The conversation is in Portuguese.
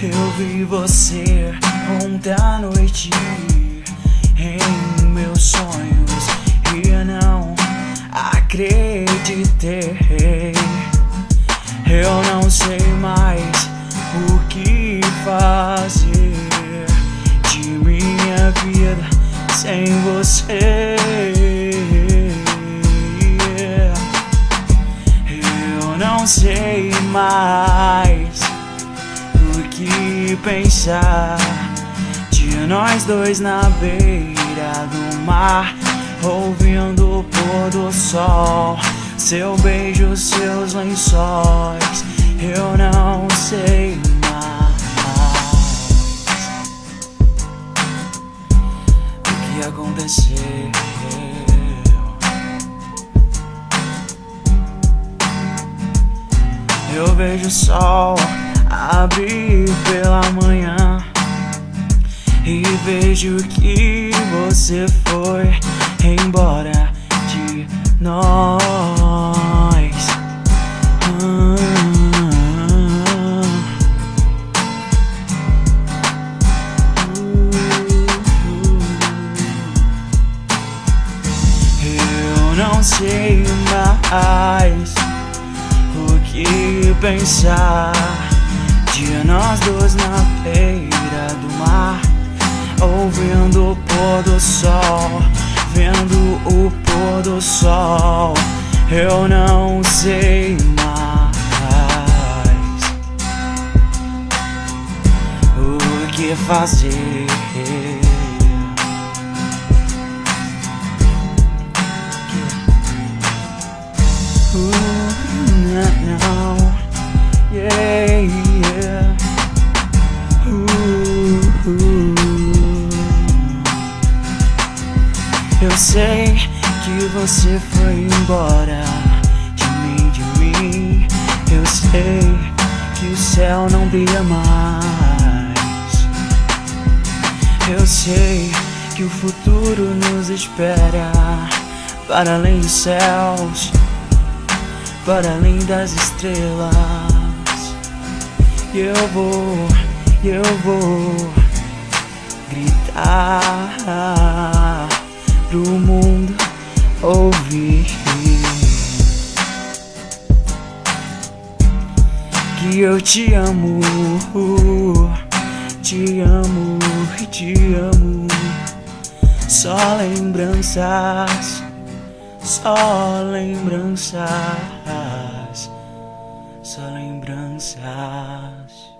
Eu vi você ontem à noite em meus sonhos e não acreditei. Eu não sei mais o que fazer de minha vida sem você. Eu não sei mais o que pensar de nós dois na beira do mar, ouvindo o pôr do sol, seu beijo, seus lençóis. Eu não sei mais o que aconteceu. Eu vejo o sol abrir pela manhã e vejo que você foi embora de nós. Eu não sei mais o que pensar de nós dois na beira do mar, ouvindo o pôr do sol, vendo o pôr do sol. Eu não sei mais o que fazer. Não, yeah, yeah. Eu sei que você foi embora de mim. Eu sei que o céu não brilha mais. Eu sei que o futuro nos espera para além dos céus, para além das estrelas. E eu vou gritar pro mundo ouvir que eu te amo, te amo e te amo. Só lembranças, só lembranças, só lembranças.